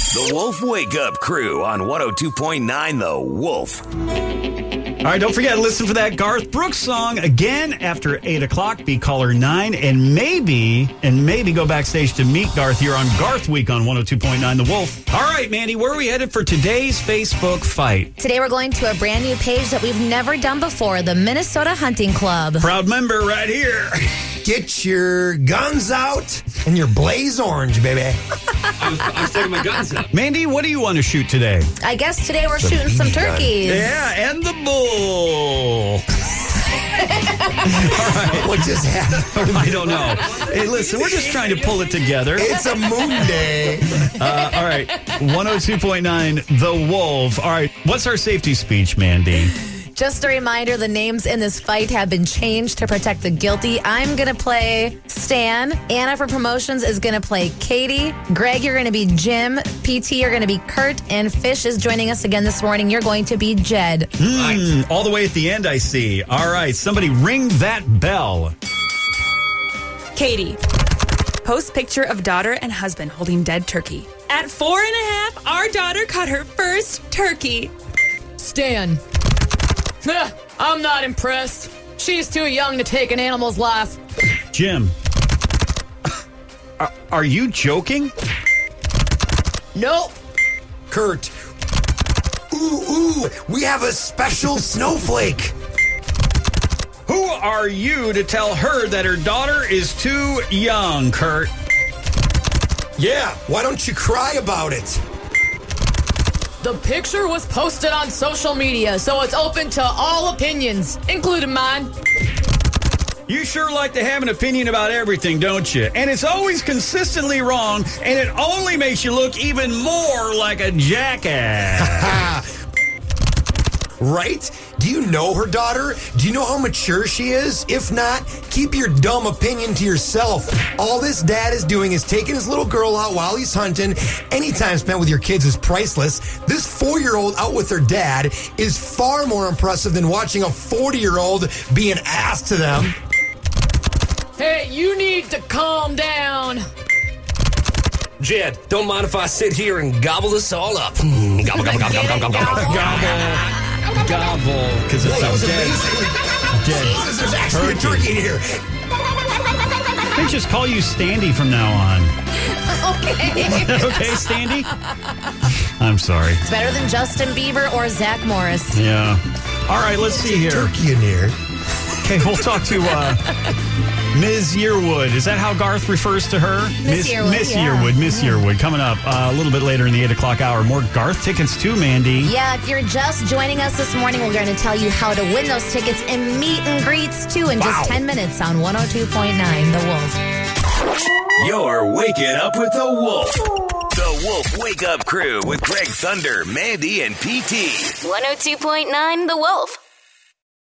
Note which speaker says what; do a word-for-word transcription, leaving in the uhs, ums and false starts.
Speaker 1: The Wolf Wake Up Crew on one oh two point nine The Wolf.
Speaker 2: All right, don't forget to listen for that Garth Brooks song again after eight o'clock. Be caller nine, and maybe, and maybe go backstage to meet Garth here on Garth Week on one oh two point nine The Wolf. All right, Mandy, where are we headed for today's Facebook fight?
Speaker 3: Today we're going to a brand new page that we've never done before, the Minnesota Hunting Club.
Speaker 2: Proud member right here.
Speaker 4: Get your guns out and your blaze orange, baby.
Speaker 5: I was, I was taking my guns out.
Speaker 2: Mandy, what do you want to shoot today?
Speaker 3: I guess today we're shooting some turkeys.
Speaker 2: Yeah, and the bull.
Speaker 4: All right. What just happened?
Speaker 2: I don't know. Hey, listen, we're just trying to pull it together.
Speaker 4: It's a moon day.
Speaker 2: Uh, all right, one oh two point nine The Wolf. All right, what's our safety speech, Mandy?
Speaker 3: Just a reminder, the names in this fight have been changed to protect the guilty. I'm going to play Stan. Anna from Promotions is going to play Katie. Greg, you're going to be Jim. P T, you're going to be Kurt. And Fish is joining us again this morning. You're going to be Jed.
Speaker 2: Mm, all the way at the end, I see. All right, somebody ring that bell.
Speaker 6: Katie. Post picture of daughter and husband holding dead turkey. At four and a half, our daughter caught her first turkey.
Speaker 7: Stan. I'm not impressed. She's too young to take an animal's life.
Speaker 2: Jim. Are, are you joking?
Speaker 7: Nope.
Speaker 4: Kurt. Ooh, ooh, we have a special snowflake.
Speaker 2: Who are you to tell her that her daughter is too young, Kurt?
Speaker 4: Yeah, why don't you cry about it?
Speaker 7: The picture was posted on social media, so it's open to all opinions, including mine.
Speaker 2: You sure like to have an opinion about everything, don't you? And it's always consistently wrong, and it only makes you look even more like a jackass.
Speaker 4: Right? Do you know her daughter? Do you know how mature she is? If not, keep your dumb opinion to yourself. All this dad is doing is taking his little girl out while he's hunting. Any time spent with your kids is priceless. This four-year-old out with her dad is far more impressive than watching a forty-year-old be an ass to them.
Speaker 7: Hey, you need to calm down.
Speaker 5: Jed, don't mind if I sit here and gobble this all up. Mm, gobble, gobble, gobble, gobble, gobble, gobble,
Speaker 2: Gobble. Gobble. Because it's
Speaker 4: That
Speaker 2: a
Speaker 4: was
Speaker 2: dead,
Speaker 4: amazing.
Speaker 2: dead
Speaker 4: Jesus, there's actually
Speaker 2: turkey.
Speaker 4: a turkey in here.
Speaker 2: They just call you Standy from now on.
Speaker 3: Okay.
Speaker 2: Okay, Standy? I'm sorry.
Speaker 3: It's better than Justin Bieber or Zach Morris.
Speaker 2: Yeah. All right, let's see here.
Speaker 4: Turkey in here.
Speaker 2: Okay, we'll talk to uh, Miz Yearwood. Is that how Garth refers to her?
Speaker 3: Miss Yearwood,
Speaker 2: Miss
Speaker 3: yeah.
Speaker 2: Yearwood. Miss Yearwood. Coming up uh, a little bit later in the eight o'clock hour. More Garth tickets too, Mandy.
Speaker 3: Yeah, if you're just joining us this morning, we're going to tell you how to win those tickets and meet and greets too in
Speaker 4: Wow.
Speaker 3: just ten minutes on one oh two point nine The Wolf.
Speaker 1: You're waking up with The Wolf. The Wolf Wake Up Crew with Greg Thunder, Mandy, and P T.
Speaker 8: one oh two point nine The Wolf.